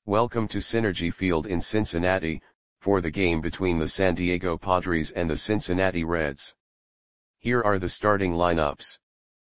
Welcome to Synergy Field in Cincinnati, for the game between the San Diego Padres and the Cincinnati Reds. Here are the starting lineups.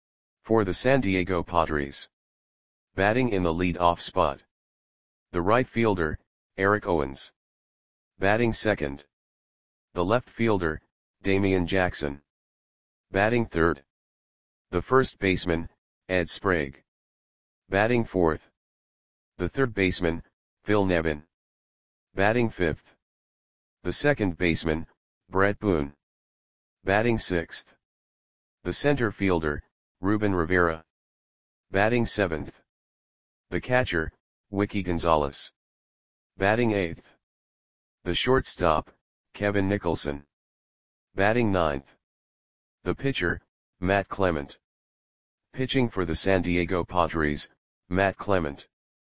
For the San Diego Padres. Batting in the lead-off spot. The right fielder, Eric Owens. Batting second. The left fielder, Damian Jackson. Batting third. The first baseman, Ed Sprague. Batting fourth. The third baseman, Phil Nevin. Batting fifth. The second baseman, Brett Boone. Batting sixth. The center fielder, Ruben Rivera. Batting seventh. The catcher, Wiki Gonzalez. Batting eighth. The shortstop, Kevin Nicholson. Batting ninth. The pitcher, Matt Clement. Pitching for the San Diego Padres, Matt Clement.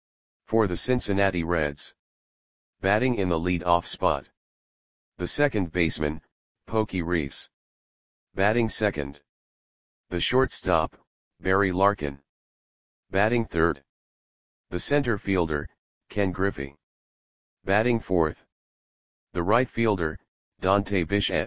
For the Cincinnati Reds. Batting in the lead-off spot. The second baseman, Pokey Reese. Batting second. The shortstop, Barry Larkin. Batting third. The center fielder, Ken Griffey. Batting fourth. The right fielder, Dante Bichette.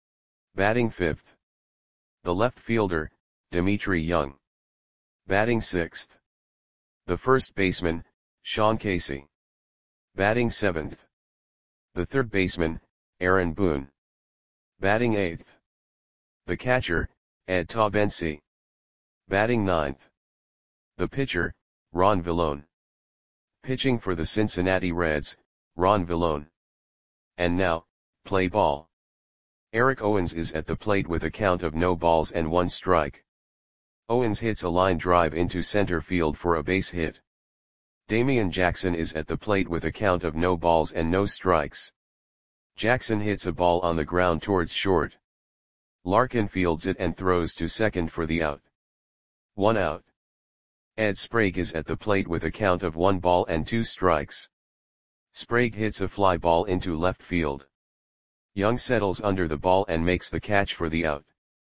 Batting fifth. The left fielder, Dimitri Young. Batting sixth. The first baseman, Sean Casey. Batting seventh. The third baseman, Aaron Boone. Batting eighth. The catcher, Ed Taubensi. Batting ninth. The pitcher, Ron Villone. Pitching for the Cincinnati Reds, Ron Villone. And now, play ball. Eric Owens is at the plate with a count of no balls and one strike. Owens hits a line drive into center field for a base hit. Damian Jackson is at the plate with a count of no balls and no strikes. Jackson hits a ball on the ground towards short. Larkin fields it and throws to second for the out. 1 out. Ed Sprague is at the plate with a count of 1 ball and 2 strikes. Sprague hits a fly ball into left field. Young settles under the ball and makes the catch for the out.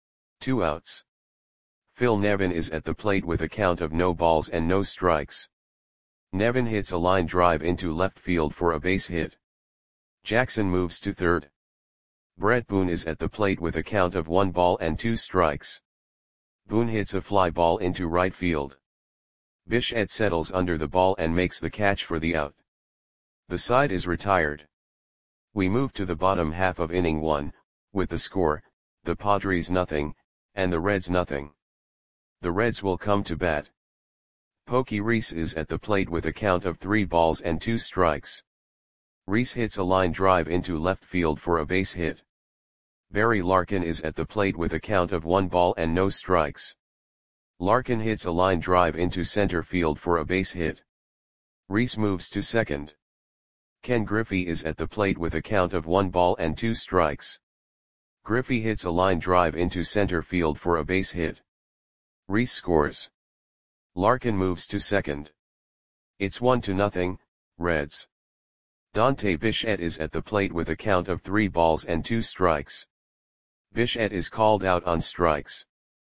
2 outs. Phil Nevin is at the plate with a count of no balls and no strikes. Nevin hits a line drive into left field for a base hit. Jackson moves to third. Brett Boone is at the plate with a count of 1 ball and 2 strikes. Boone hits a fly ball into right field. Bichette settles under the ball and makes the catch for the out. The side is retired. We move to the bottom half of inning 1, with the score, the Padres nothing, and the Reds nothing. The Reds will come to bat. Pokey Reese is at the plate with a count of 3 balls and 2 strikes. Reese hits a line drive into left field for a base hit. Barry Larkin is at the plate with a count of 1 ball and no strikes. Larkin hits a line drive into center field for a base hit. Reese moves to second. Ken Griffey is at the plate with a count of 1 ball and 2 strikes. Griffey hits a line drive into center field for a base hit. Reese scores. Larkin moves to second. It's 1-0, Reds. Dante Bichette is at the plate with a count of 3 balls and 2 strikes. Bichette is called out on strikes.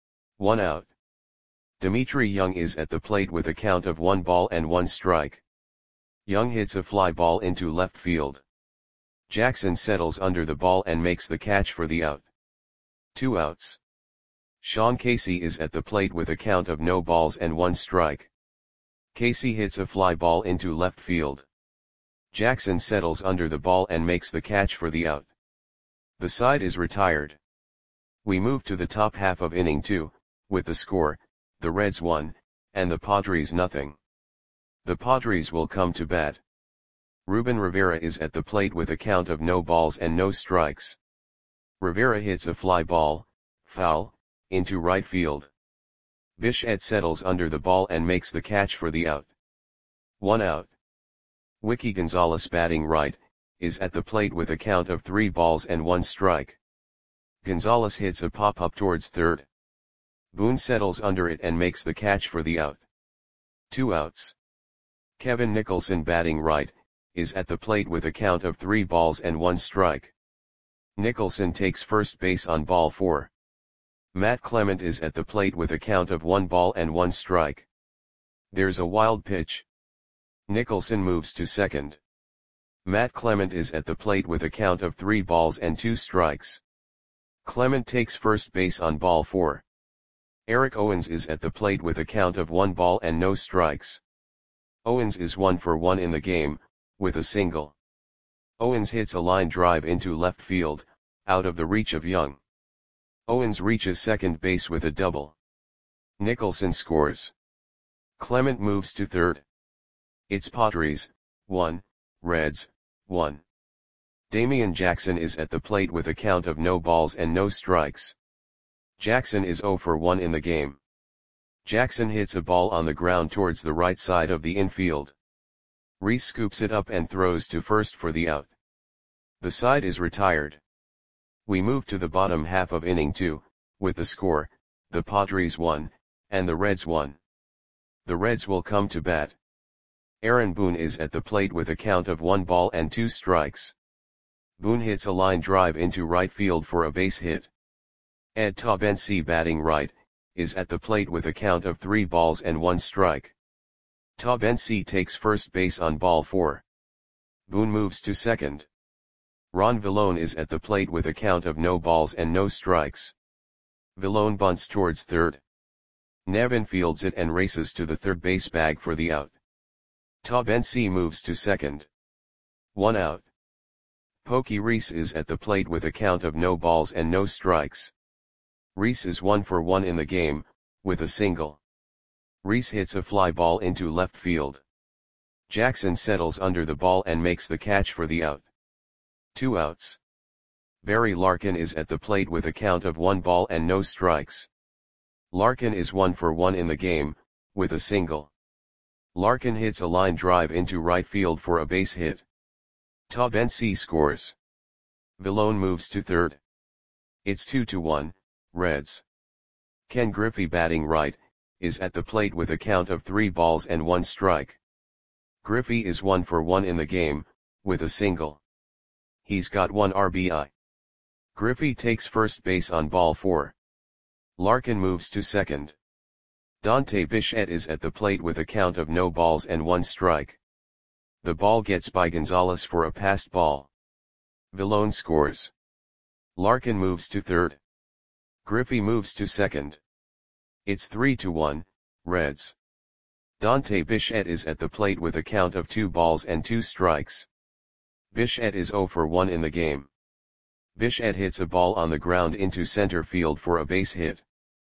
1 out. Dimitri Young is at the plate with a count of 1 ball and 1 strike. Young hits a fly ball into left field. Jackson settles under the ball and makes the catch for the out. 2 outs. Sean Casey is at the plate with a count of no balls and 1 strike. Casey hits a fly ball into left field. Jackson settles under the ball and makes the catch for the out. The side is retired. We move to the top half of inning 2, with the score, the Reds 1, and the Padres nothing. The Padres will come to bat. Ruben Rivera is at the plate with a count of no balls and no strikes. Rivera hits a fly ball, foul, into right field. Bichette settles under the ball and makes the catch for the out. 1 out. Wiki Gonzalez batting right, is at the plate with a count of 3 balls and 1 strike. Gonzalez hits a pop-up towards third. Boone settles under it and makes the catch for the out. 2 outs. Kevin Nicholson batting right, is at the plate with a count of 3 balls and 1 strike. Nicholson takes first base on ball 4. Matt Clement is at the plate with a count of 1 ball and 1 strike. There's a wild pitch. Nicholson moves to second. Matt Clement is at the plate with a count of 3 balls and 2 strikes. Clement takes first base on ball 4. Eric Owens is at the plate with a count of 1 ball and no strikes. Owens is 1 for 1 in the game, with a single. Owens hits a line drive into left field, out of the reach of Young. Owens reaches second base with a double. Nicholson scores. Clement moves to third. It's Padres, 1, Reds, 1. Damian Jackson is at the plate with a count of no balls and no strikes. Jackson is 0 for 1 in the game. Jackson hits a ball on the ground towards the right side of the infield. Reese scoops it up and throws to first for the out. The side is retired. We move to the bottom half of inning 2, with the score, the Padres 1, and the Reds 1. The Reds will come to bat. Aaron Boone is at the plate with a count of 1 ball and 2 strikes. Boone hits a line drive into right field for a base hit. Ed Taubensee, batting right, is at the plate with a count of 3 balls and 1 strike. Taubensee takes first base on ball 4. Boone moves to second. Ron Villone is at the plate with a count of no balls and no strikes. Villone bunts towards third. Nevin fields it and races to the third base bag for the out. Taubensee moves to second. 1 out. Pokey Reese is at the plate with a count of no balls and no strikes. Reese is 1 for 1 in the game, with a single. Reese hits a fly ball into left field. Jackson settles under the ball and makes the catch for the out. 2 outs. Barry Larkin is at the plate with a count of 1 ball and no strikes. Larkin is 1 for 1 in the game, with a single. Larkin hits a line drive into right field for a base hit. Taubensee scores. Villone moves to third. It's 2-1, Reds. Ken Griffey, batting right, is at the plate with a count of 3 balls and 1 strike. Griffey is 1 for 1 in the game, with a single. He's got 1 RBI. Griffey takes first base on ball 4. Larkin moves to second. Dante Bichette is at the plate with a count of no balls and 1 strike. The ball gets by Gonzalez for a passed ball. Villone scores. Larkin moves to third. Griffey moves to second. It's 3-1, Reds. Dante Bichette is at the plate with a count of 2 balls and 2 strikes. Bichette is 0 for 1 in the game. Bichette hits a ball on the ground into center field for a base hit.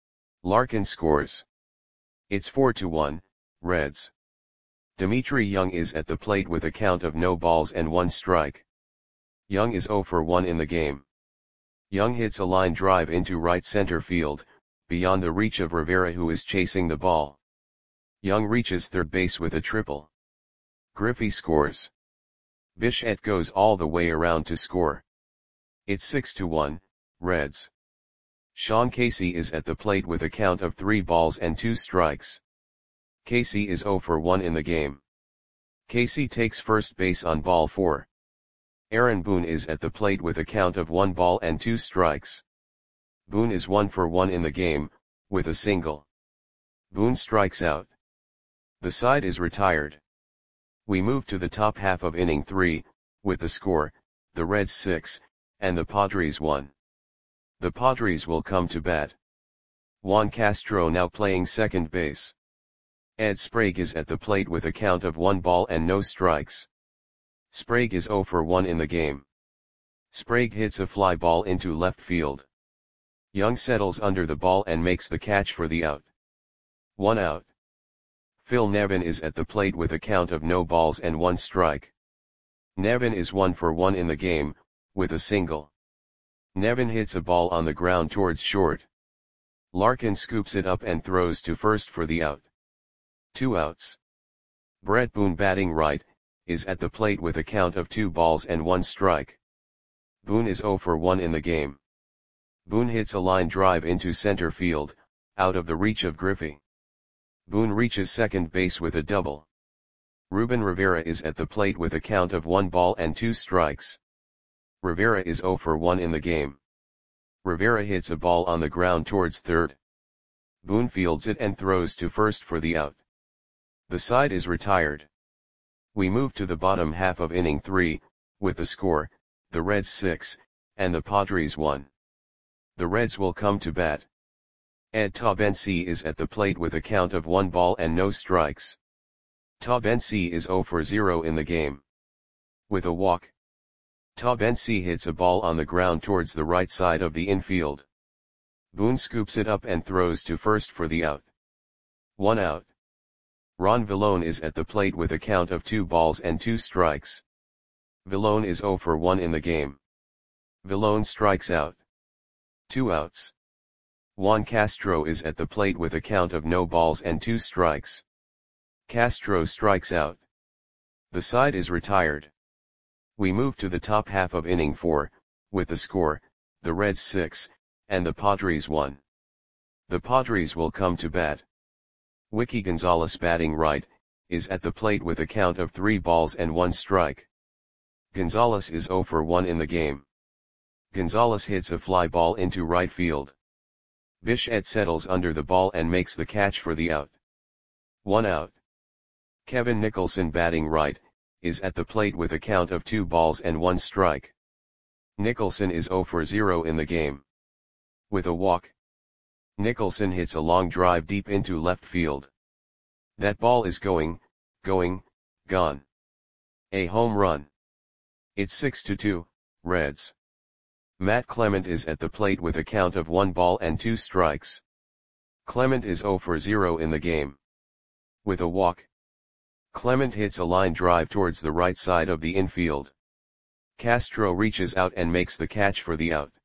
Larkin scores. It's 4-1, Reds. Dimitri Young is at the plate with a count of no balls and 1 strike. Young is 0 for 1 in the game. Young hits a line drive into right center field, beyond the reach of Rivera, who is chasing the ball. Young reaches third base with a triple. Griffey scores. Bichette goes all the way around to score. It's 6-1, Reds. Sean Casey is at the plate with a count of 3 balls and 2 strikes. Casey is 0 for 1 in the game. Casey takes first base on ball 4. Aaron Boone is at the plate with a count of 1 ball and 2 strikes. Boone is 1 for 1 in the game, with a single. Boone strikes out. The side is retired. We move to the top half of inning 3, with the score, the Reds 6, and the Padres 1. The Padres will come to bat. Juan Castro now playing second base. Ed Sprague is at the plate with a count of 1 ball and no strikes. Sprague is 0 for 1 in the game. Sprague hits a fly ball into left field. Young settles under the ball and makes the catch for the out. 1 out. Phil Nevin is at the plate with a count of no balls and 1 strike. Nevin is 1 for 1 in the game, with a single. Nevin hits a ball on the ground towards short. Larkin scoops it up and throws to first for the out. 2 outs. Brett Boone, batting right, is at the plate with a count of 2 balls and 1 strike. Boone is 0 for 1 in the game. Boone hits a line drive into center field, out of the reach of Griffey. Boone reaches second base with a double. Ruben Rivera is at the plate with a count of 1 ball and 2 strikes. Rivera is 0 for 1 in the game. Rivera hits a ball on the ground towards third. Boone fields it and throws to first for the out. The side is retired. We move to the bottom half of inning 3, with the score, the Reds 6, and the Padres 1. The Reds will come to bat. Ed Taubensee is at the plate with a count of 1 ball and no strikes. Taubensee is 0 for 0 in the game. With a walk, Taubensee hits a ball on the ground towards the right side of the infield. Boone scoops it up and throws to first for the out. 1 out. Ron Villone is at the plate with a count of 2 balls and 2 strikes. Villone is 0 for 1 in the game. Villone strikes out. 2 outs. Juan Castro is at the plate with a count of no balls and 2 strikes. Castro strikes out. The side is retired. We move to the top half of inning 4, with the score, the Reds 6, and the Padres 1. The Padres will come to bat. Wiki Gonzalez, batting right, is at the plate with a count of 3 balls and 1 strike. Gonzalez is 0 for 1 in the game. Gonzalez hits a fly ball into right field. Bichette settles under the ball and makes the catch for the out. 1 out. Kevin Nicholson, batting right, is at the plate with a count of 2 balls and 1 strike. Nicholson is 0 for 0 in the game. With a walk, Nicholson hits a long drive deep into left field. That ball is going, gone. A home run. It's 6-2, Reds. Matt Clement is at the plate with a count of 1 ball and 2 strikes. Clement is 0 for 0 in the game. With a walk, Clement hits a line drive towards the right side of the infield. Castro reaches out and makes the catch for the out.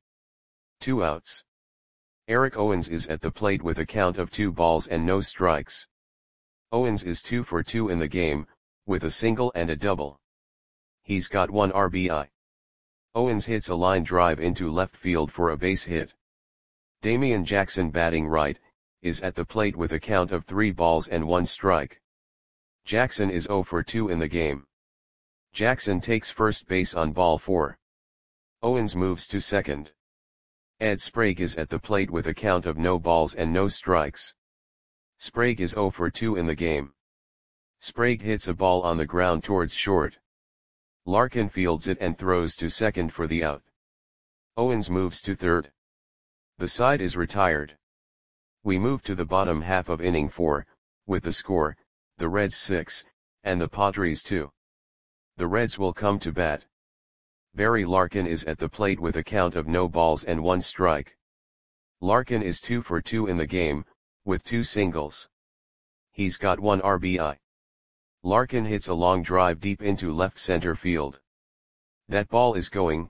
2 outs. Eric Owens is at the plate with a count of 2 balls and no strikes. Owens is 2 for 2 in the game, with a single and a double. He's got 1 RBI. Owens hits a line drive into left field for a base hit. Damian Jackson, batting right, is at the plate with a count of 3 balls and 1 strike. Jackson is 0 for 2 in the game. Jackson takes first base on ball 4. Owens moves to second. Ed Sprague is at the plate with a count of no balls and no strikes. Sprague is 0 for 2 in the game. Sprague hits a ball on the ground towards short. Larkin fields it and throws to second for the out. Owens moves to third. The side is retired. We move to the bottom half of inning 4, with the score, the Reds 6, and the Padres 2. The Reds will come to bat. Barry Larkin is at the plate with a count of no balls and 1 strike. Larkin is 2 for 2 in the game, with 2 singles. He's got 1 RBI. Larkin hits a long drive deep into left center field. That ball is going,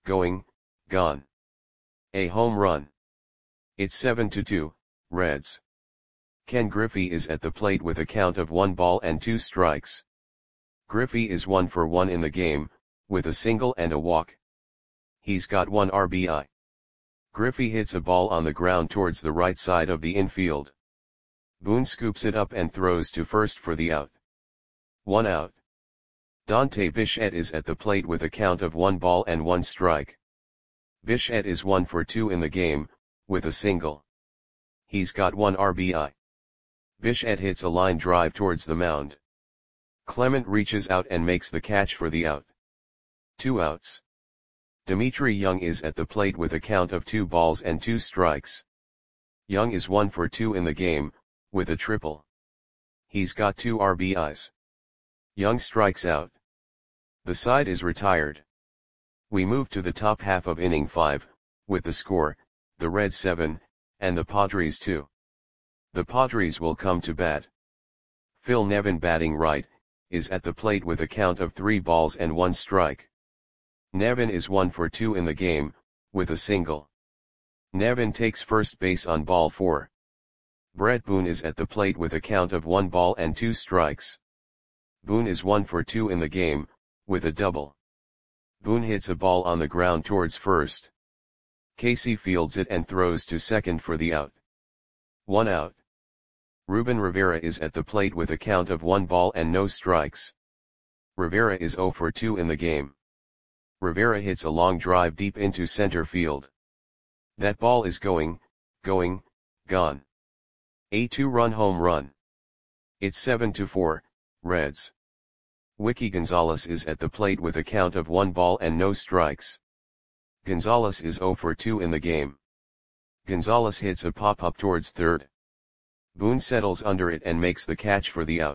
gone. A home run. It's 7-2, Reds. Ken Griffey is at the plate with a count of 1 ball and 2 strikes. Griffey is 1 for 1 in the game, with a single and a walk. He's got 1 RBI. Griffey hits a ball on the ground towards the right side of the infield. Boone scoops it up and throws to first for the out. 1 out. Dante Bichette is at the plate with a count of 1 ball and 1 strike. Bichette is 1 for 2 in the game, with a single. He's got 1 RBI. Bichette hits a line drive towards the mound. Clement reaches out and makes the catch for the out. 2 outs. Dimitri Young is at the plate with a count of 2 balls and 2 strikes. Young is 1 for 2 in the game, with a triple. He's got 2 RBIs. Young strikes out. The side is retired. We move to the top half of inning 5, with the score, the Reds 7, and the Padres 2. The Padres will come to bat. Phil Nevin, batting right, is at the plate with a count of 3 balls and 1 strike. Nevin is 1 for 2 in the game, with a single. Nevin takes first base on ball 4. Brett Boone is at the plate with a count of 1 ball and 2 strikes. Boone is 1 for 2 in the game, with a double. Boone hits a ball on the ground towards first. Casey fields it and throws to second for the out. 1 out. Ruben Rivera is at the plate with a count of 1 ball and no strikes. Rivera is 0 for 2 in the game. Rivera hits a long drive deep into center field. That ball is going, gone. A 2-run home run. It's 7-4, Reds. Wiki Gonzalez is at the plate with a count of 1 ball and no strikes. Gonzalez is 0 for 2 in the game. Gonzalez hits a pop-up towards third. Boone settles under it and makes the catch for the out.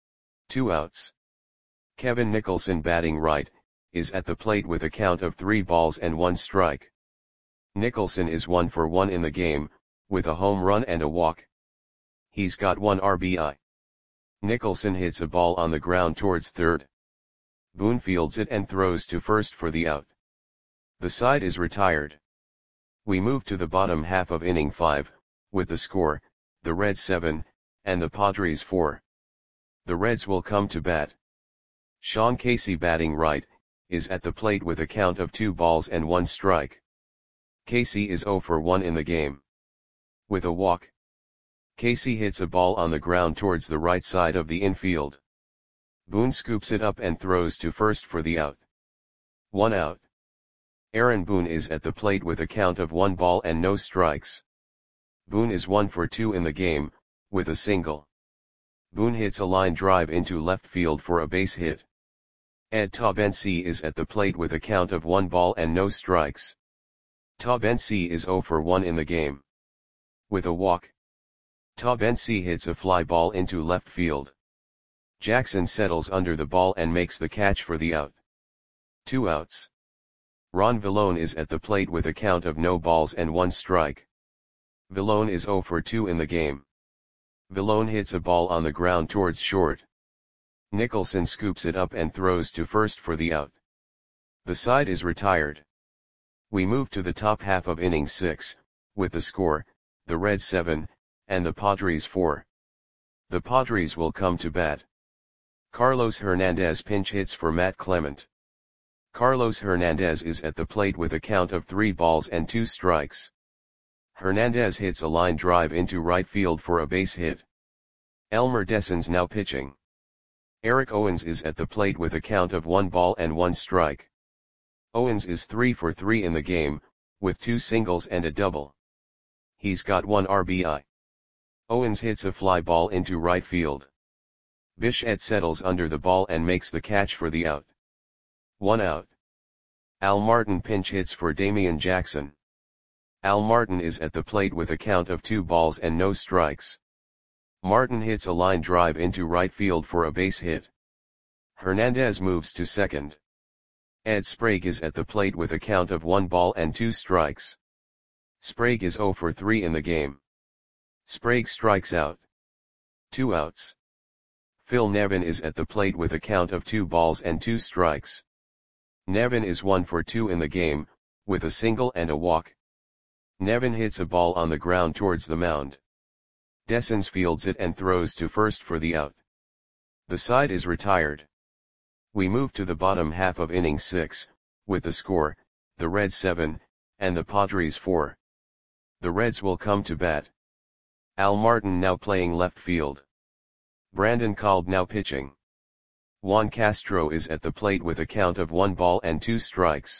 2 outs. Kevin Nicholson, batting right, is at the plate with a count of 3 balls and 1 strike. Nicholson is 1 for 1 in the game, with a home run and a walk. He's got 1 RBI. Nicholson hits a ball on the ground towards third. Boone fields it and throws to first for the out. The side is retired. We move to the bottom half of inning 5, with the score, the Reds 7, and the Padres 4. The Reds will come to bat. Sean Casey, batting right, is at the plate with a count of 2 balls and 1 strike. Casey is 0 for 1 in the game. With a walk. Casey hits a ball on the ground towards the right side of the infield. Boone scoops it up and throws to first for the out. 1 out. Aaron Boone is at the plate with a count of 1 ball and no strikes. Boone is 1 for 2 in the game, with a single. Boone hits a line drive into left field for a base hit. Ed Taubensee is at the plate with a count of 1 ball and no strikes. Taubensee is 0 for 1 in the game. With a walk. Taubensee hits a fly ball into left field. Jackson settles under the ball and makes the catch for the out. 2 outs. Ron Villone is at the plate with a count of no balls and 1 strike. Villone is 0 for 2 in the game. Villone hits a ball on the ground towards short. Nicholson scoops it up and throws to first for the out. The side is retired. We move to the top half of inning 6, with the score, the Reds 7, and the Padres 4. The Padres will come to bat. Carlos Hernandez pinch hits for Matt Clement. Carlos Hernandez is at the plate with a count of 3 balls and 2 strikes. Hernandez hits a line drive into right field for a base hit. Elmer Dessens now pitching. Eric Owens is at the plate with a count of 1 ball and 1 strike. Owens is 3 for 3 in the game, with 2 singles and a double. He's got 1 RBI. Owens hits a fly ball into right field. Bichette settles under the ball and makes the catch for the out. 1 out. Al Martin pinch hits for Damian Jackson. Al Martin is at the plate with a count of 2 balls and no strikes. Martin hits a line drive into right field for a base hit. Hernandez moves to second. Ed Sprague is at the plate with a count of 1 ball and 2 strikes. Sprague is 0 for 3 in the game. Sprague strikes out. 2 outs. Phil Nevin is at the plate with a count of 2 balls and 2 strikes. Nevin is 1 for 2 in the game, with a single and a walk. Nevin hits a ball on the ground towards the mound. Dessens fields it and throws to first for the out. The side is retired. We move to the bottom half of inning 6, with the score, the Reds 7, and the Padres 4. The Reds will come to bat. Al Martin now playing left field. Brandon Kalb now pitching. Juan Castro is at the plate with a count of 1 ball and 2 strikes.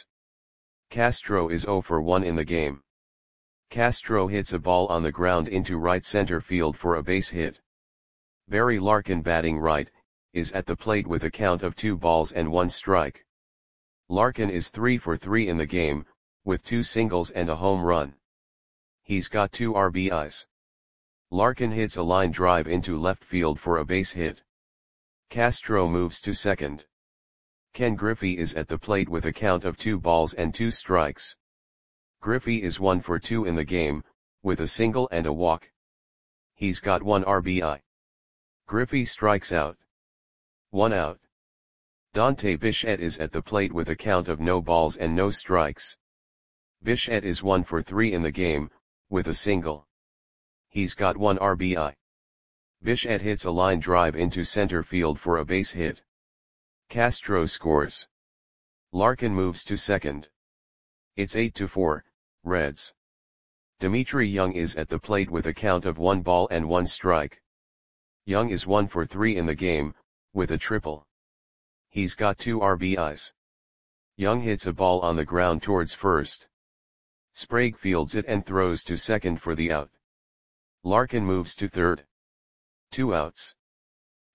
Castro is 0 for 1 in the game. Castro hits a ball on the ground into right center field for a base hit. Barry Larkin, batting right, is at the plate with a count of 2 balls and 1 strike. Larkin is 3 for 3 in the game, with 2 singles and a home run. He's got 2 RBIs. Larkin hits a line drive into left field for a base hit. Castro moves to second. Ken Griffey is at the plate with a count of 2 balls and 2 strikes. Griffey is 1 for 2 in the game, with a single and a walk. He's got 1 RBI. Griffey strikes out. 1 out. Dante Bichette is at the plate with a count of no balls and no strikes. Bichette is 1 for 3 in the game, with a single. He's got 1 RBI. Bichette hits a line drive into center field for a base hit. Castro scores. Larkin moves to second. It's 8-4, Reds. Dimitri Young is at the plate with a count of 1 ball and 1 strike. Young is 1 for 3 in the game, with a triple. He's got 2 RBIs. Young hits a ball on the ground towards first. Sprague fields it and throws to second for the out. Larkin moves to third. 2 outs.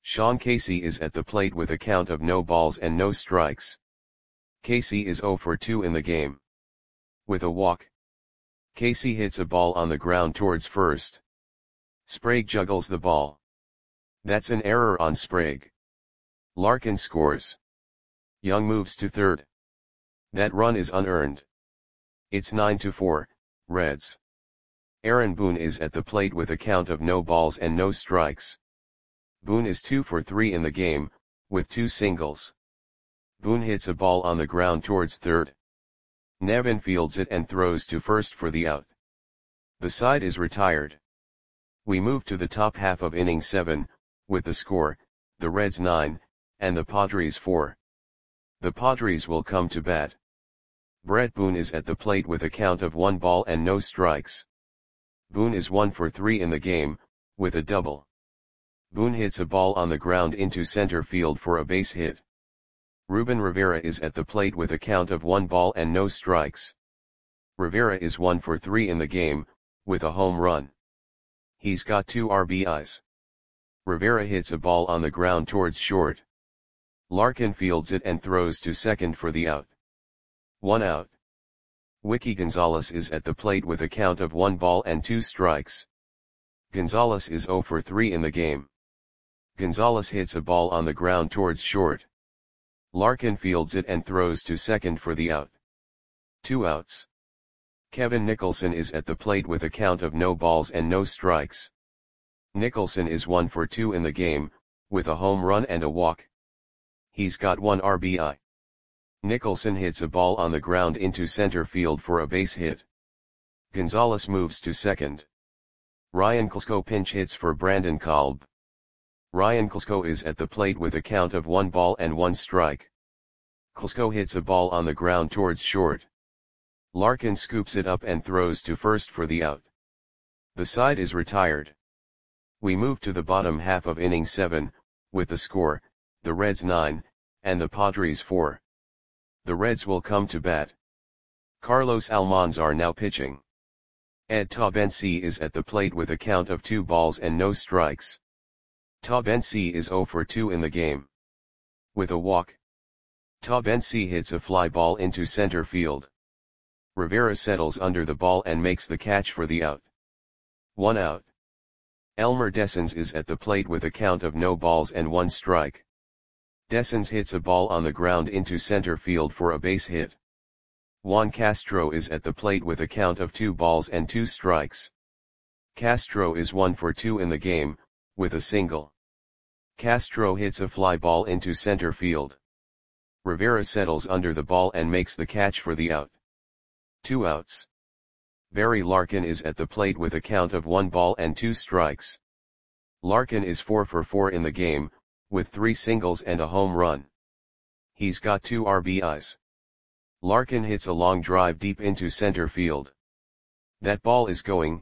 Sean Casey is at the plate with a count of no balls and no strikes. Casey is 0 for 2 in the game. With a walk, Casey hits a ball on the ground towards first. Sprague juggles the ball. That's an error on Sprague. Larkin scores. Young moves to third. That run is unearned. It's 9-4, Reds. Aaron Boone is at the plate with a count of no balls and no strikes. Boone is 2 for 3 in the game, with 2 singles. Boone hits a ball on the ground towards third. Nevin fields it and throws to first for the out. The side is retired. We move to the top half of inning 7, with the score, the Reds 9, and the Padres 4. The Padres will come to bat. Brett Boone is at the plate with a count of 1 ball and no strikes. Boone is 1 for 3 in the game, with a double. Boone hits a ball on the ground into center field for a base hit. Ruben Rivera is at the plate with a count of 1 ball and no strikes. Rivera is 1 for 3 in the game, with a home run. He's got 2 RBIs. Rivera hits a ball on the ground towards short. Larkin fields it and throws to second for the out. 1 out. Wiki Gonzalez is at the plate with a count of 1 ball and 2 strikes. Gonzalez is 0 for 3 in the game. Gonzalez hits a ball on the ground towards short. Larkin fields it and throws to second for the out. 2 outs. Kevin Nicholson is at the plate with a count of no balls and no strikes. Nicholson is 1 for 2 in the game, with a home run and a walk. He's got 1 RBI. Nicholson hits a ball on the ground into center field for a base hit. Gonzalez moves to second. Ryan Klesko pinch hits for Brandon Kolb. Ryan Klesko is at the plate with a count of 1 ball and 1 strike. Klesko hits a ball on the ground towards short. Larkin scoops it up and throws to first for the out. The side is retired. We move to the bottom half of inning 7, with the score, the Reds 9, and the Padres 4. The Reds will come to bat. Carlos Almanzar now pitching. Ed Taubensee is at the plate with a count of 2 balls and no strikes. Taubensee is 0 for 2 in the game. With a walk, Taubensee hits a fly ball into center field. Rivera settles under the ball and makes the catch for the out. 1 out. Elmer Dessens is at the plate with a count of no balls and 1 strike. Dessens hits a ball on the ground into center field for a base hit. Juan Castro is at the plate with a count of 2 balls and 2 strikes. Castro is 1 for 2 in the game, with a single. Castro hits a fly ball into center field. Rivera settles under the ball and makes the catch for the out. 2 outs. Barry Larkin is at the plate with a count of 1 ball and 2 strikes. Larkin is 4 for 4 in the game, with 3 singles and a home run. He's got 2 RBIs. Larkin hits a long drive deep into center field. That ball is gone.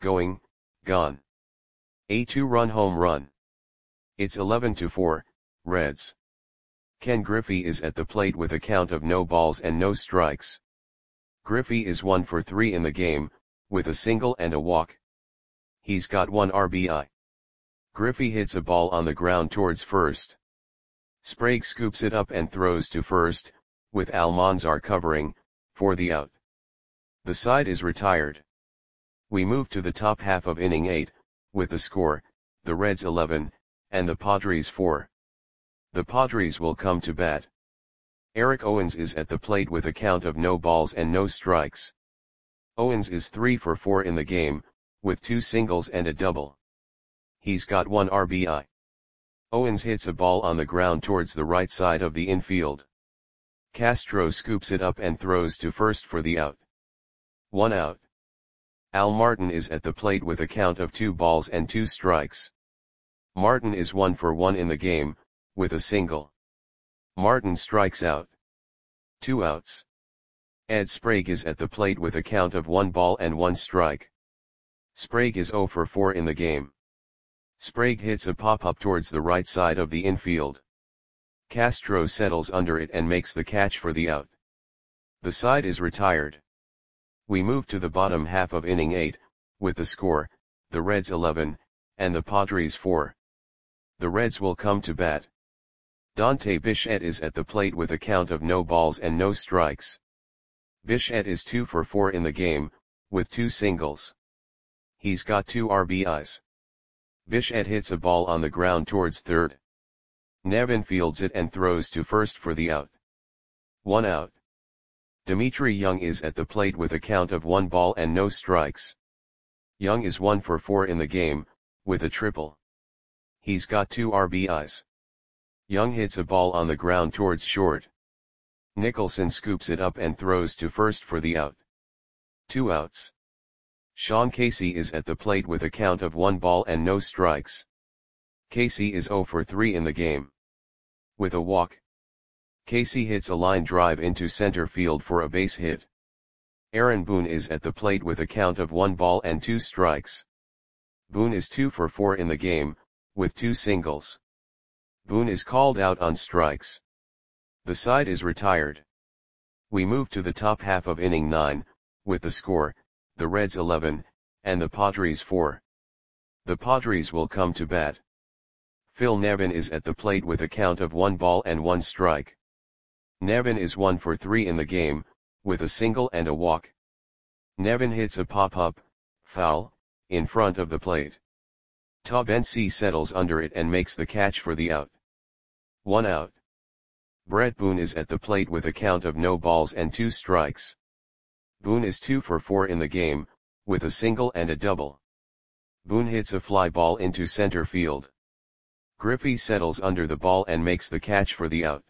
A 2-run home run. It's 11-4, Reds. Ken Griffey is at the plate with a count of no balls and no strikes. Griffey is 1 for 3 in the game, with a single and a walk. He's got 1 RBI. Griffey hits a ball on the ground towards first. Sprague scoops it up and throws to first, with Almanzar covering, for the out. The side is retired. We move to the top half of inning 8, with the score, the Reds 11, and the Padres 4. The Padres will come to bat. Eric Owens is at the plate with a count of no balls and no strikes. Owens is 3 for 4 in the game, with 2 singles and a double. He's got 1 RBI. Owens hits a ball on the ground towards the right side of the infield. Castro scoops it up and throws to first for the out. 1 out. Al Martin is at the plate with a count of 2 balls and 2 strikes. Martin is 1 for 1 in the game, with a single. Martin strikes out. 2 outs. Ed Sprague is at the plate with a count of 1 ball and 1 strike. Sprague is 0 for 4 in the game. Sprague hits a pop-up towards the right side of the infield. Castro settles under it and makes the catch for the out. The side is retired. We move to the bottom half of inning 8, with the score, the Reds 11, and the Padres 4. The Reds will come to bat. Dante Bichette is at the plate with a count of no balls and no strikes. Bichette is 2 for 4 in the game, with 2 singles. He's got 2 RBIs. Bichette hits a ball on the ground towards third. Nevin fields it and throws to first for the out. 1 out. Dimitri Young is at the plate with a count of 1 ball and no strikes. Young is 1 for 4 in the game, with a triple. He's got 2 RBIs. Young hits a ball on the ground towards short. Nicholson scoops it up and throws to first for the out. 2 outs. Sean Casey is at the plate with a count of 1 ball and no strikes. Casey is 0 for 3 in the game. With a walk. Casey hits a line drive into center field for a base hit. Aaron Boone is at the plate with a count of 1 ball and 2 strikes. Boone is 2 for 4 in the game, with 2 singles. Boone is called out on strikes. The side is retired. We move to the top half of inning 9, with the score, the Reds 11, and the Padres 4. The Padres will come to bat. Phil Nevin is at the plate with a count of 1 ball and 1 strike. Nevin is 1 for 3 in the game, with a single and a walk. Nevin hits a pop-up, foul, in front of the plate. Tabensi settles under it and makes the catch for the out. 1 out. Brett Boone is at the plate with a count of no balls and 2 strikes. Boone is 2 for 4 in the game, with a single and a double. Boone hits a fly ball into center field. Griffey settles under the ball and makes the catch for the out.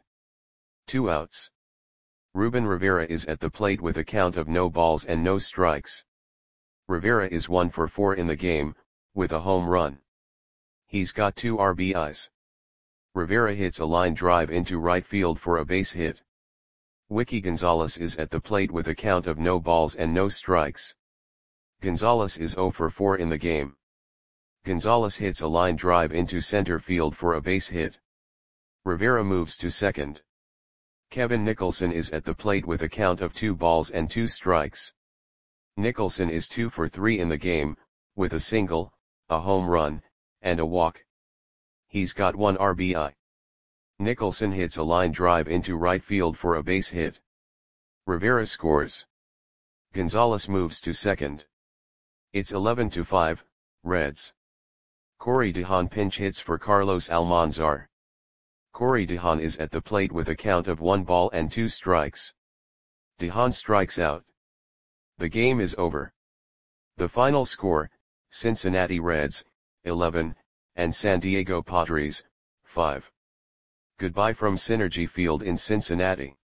2 outs. Ruben Rivera is at the plate with a count of no balls and no strikes. Rivera is 1 for 4 in the game, with a home run. He's got 2 RBIs. Rivera hits a line drive into right field for a base hit. Wiki Gonzalez is at the plate with a count of no balls and no strikes. Gonzalez is 0 for 4 in the game. Gonzalez hits a line drive into center field for a base hit. Rivera moves to second. Kevin Nicholson is at the plate with a count of 2 balls and 2 strikes. Nicholson is 2 for 3 in the game, with a single, a home run, and a walk. He's got 1 RBI. Nicholson hits a line drive into right field for a base hit. Rivera scores. Gonzalez moves to second. It's 11-5, Reds. Corey DeHaan pinch hits for Carlos Almanzar. Corey DeHaan is at the plate with a count of 1 ball and 2 strikes. DeHaan strikes out. The game is over. The final score, Cincinnati Reds, 11, and San Diego Padres, 5. Goodbye from Synergy Field in Cincinnati.